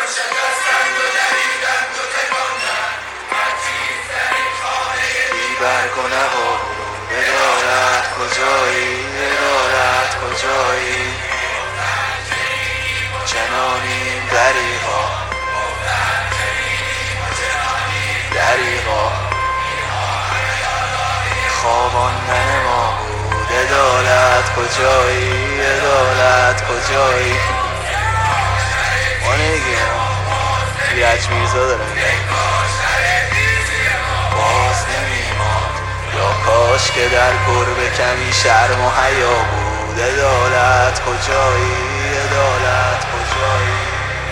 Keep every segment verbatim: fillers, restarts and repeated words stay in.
برگونه ها ادارت کجایی ادارت کجایی چنانیم دریغا دریغا خوابان نما بود ادارت کجایی ادارت کجایی مانگه بیاج میرزا داره باز نمیماد یا کاش که در گربه کمی شرم و حیا بود عدالت کجایی عدالت کجایی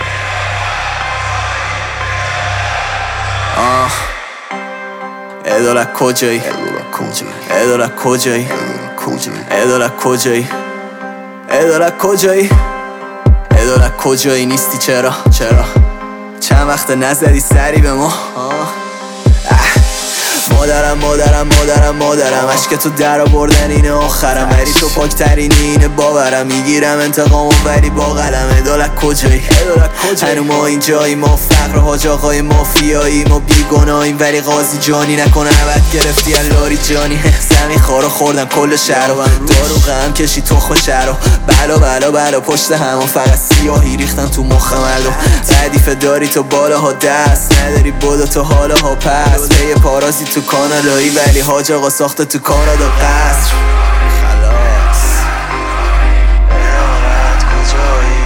آه عدالت کجایی عدالت کجایی عدالت کجایی عدالت کجایی عدالت کجایی نیستی چرا چرا چند وقت نزدی سری به ما مادرم مادرم مادرم مادرم عشق تو در آوردن اینه آخرم ولی تو پاکترینی اینه باورم میگیرم انتقامو ولی با قلم عدالت کجایی هنو ما اینجایی ما فقر و حاج آقای مافیایی ما بیگناهیم ولی قاضی جانی نکنه عبد گرفتی لاری جانی زمین خارو خوردن کل شهر و دارو غم کشی تخم شهر و بلا بلا بلا پشت همون فقط سیاهی ریختن تو مخ مردم ردیف داری تو بالاها دست نداری بودو تو حالاها پس به پارازی تو کانادایی ولی حاج آقا ساخته تو کانادا قصر خلاص عدالت کجایی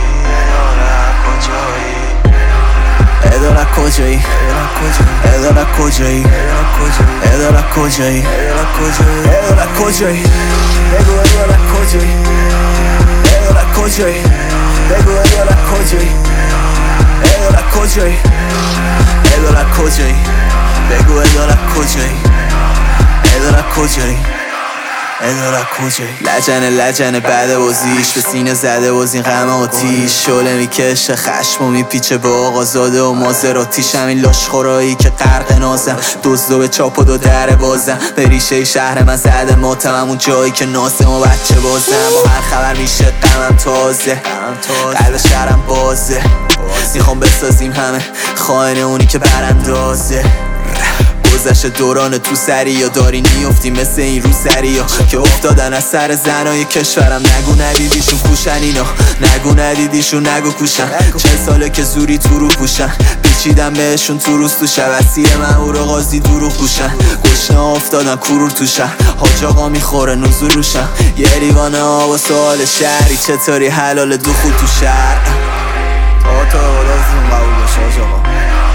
عدالت کجایی عدالت کجایی عدالت کجایی عدالت کجایی بگو عدالت کجایی عدالت کجایی بگو عدالت کجایی عدالت کجایی عدالت کجایی بگو عدالت کجایی عدالت کجایی عدالت کجایی لجنه لجنه بعد بازیش به سینه زده باز این غم آتیش شعله میکشه خشم و میپیچه به آقازاده و مازراتیش همین لاشخورایی که غرق نازم دزدو به چاپ و دو در بازم به ریشه شهر من زده ماتم اون جایی که ناسم و بچه بازم با هر خبر میشه غمم تازه قلب شهرم بازه میخوام بسازیم همه خائن اونی که براندازه گذشت دوران تو سری یا داری نیفتی مثل این رو سری ها که افتادن از سر زنای کشورم نگو ندیدیشون کوشن اینا نگو ندیدیشون نگو کوشن چه ساله که زوری تو رو پوشن پیچیدن بهشون تو روز تو شب اسیر مهور و قاضی دروغ پوشن گشنه افتادن کرور تو شهر حاج آقا میخوره نزول روشن یه لیوانه آب و سوال شهری چطوری حلال دخول تو شهر آقا تا لازم قبول باشه حاج آقا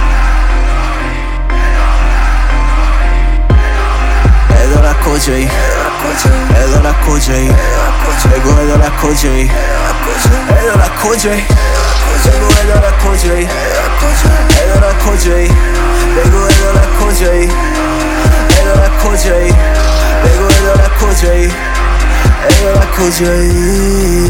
عدالت کجایی عدالت کجایی بگو عدالت کجایی عدالت کجایی بگو عدالت کجایی عدالت کجایی بگو عدالت کجایی عدالت کجایی بگو عدالت کجایی عدالت کجایی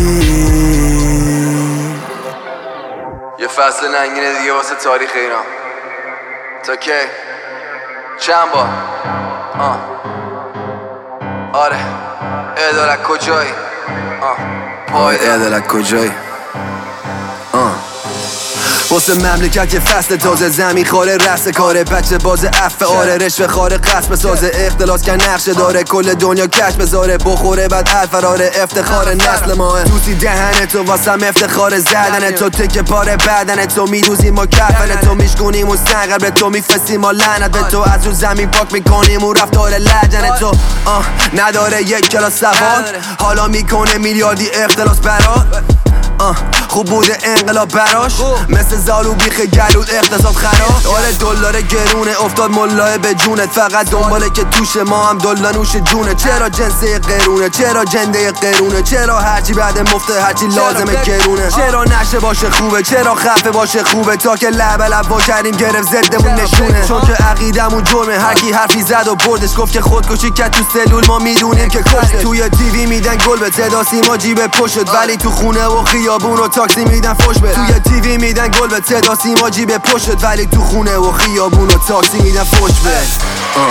یه فصل ننگینه دیگه واسه تاریخ ایران تا کی؟ چند بار؟ آه آره عدالت کجایی آه پای عدالت کجایی آه واسه مملکت یه فصل تازه زمین خاره رس کاره بچه باز عفه آره رشوه خاره قصب سازه اختلاس کن نقشه داره کل دنیا کش بذاره بخوره بعد الفراره افتخار نسل ماه دوستی دهن تو واسم افتخار زدن تو تک پاره بدن تو میدوزیم ما کفن تو میشکنیم و سنگر به تو میفسیم ما لعنت به تو از رو زمین پاک میکنیم و رفتار لجن تو آه نداره یک کلاس سواد حالا میکنه میلیاردی اختلاس برات آه خوب بوده انقلاب براش مثل زالو بیخ گلود اقتصاد خراب آره دلار گرونه افتاد ملاه به جونت فقط دنباله که توش ما هم دلا نوش جونه چرا جنسه قرونه چرا جنده قرونه چرا هرچی بعد مفته هرچی لازمه گرونه چرا نشه باشه خوبه چرا خفه باشه خوبه تا که لب لب با کردیم گرفت زدمون نشونه چون که عقیدمون جرمه هر کی حرفی زد و بردش گفت که خودکشی کرد تو سلول ما میدونیم که کشته توی تیوی میدن گل به صدا سیما جیب پشت ولی تو خونه و خیابون و تاکسی میدن فوش به توی تیوی میدن گل به صدا سیما جیب پشت ولی تو خونه و خیابون و تاکسی میدن فوش به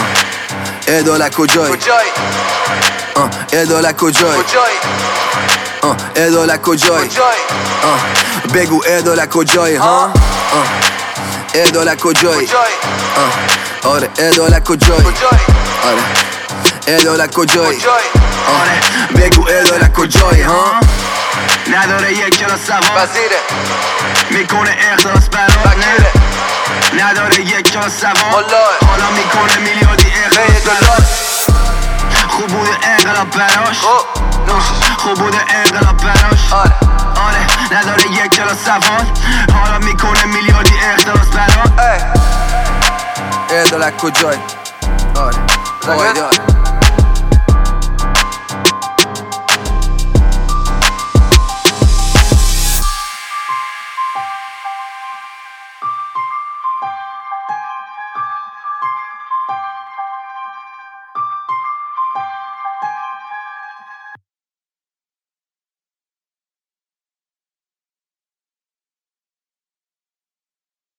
عدالت کجایی عدالت کجایی آه عدالت کجایی؟ آه بگو عدالت کجایی ها؟ آه عدالت کجایی؟ آه آره عدالت کجایی؟ آره عدالت کجایی؟ آره بگو عدالت کجایی ها؟ نداره یک کلاس سواد وزیره میکنه اخلاص برات وکیله نداره یک کلاس سواد والله حالا میکنه میلیاردی خیلی اخلاص دلار برات خوب بوده انقلاب براش خب نوشش خوب بوده انقلاب براش آره آره نداره یک کلاس سواد حالا میکنه میلیاردی اخلاص برات ای عدالت کجایی؟ آره زنگه؟ آره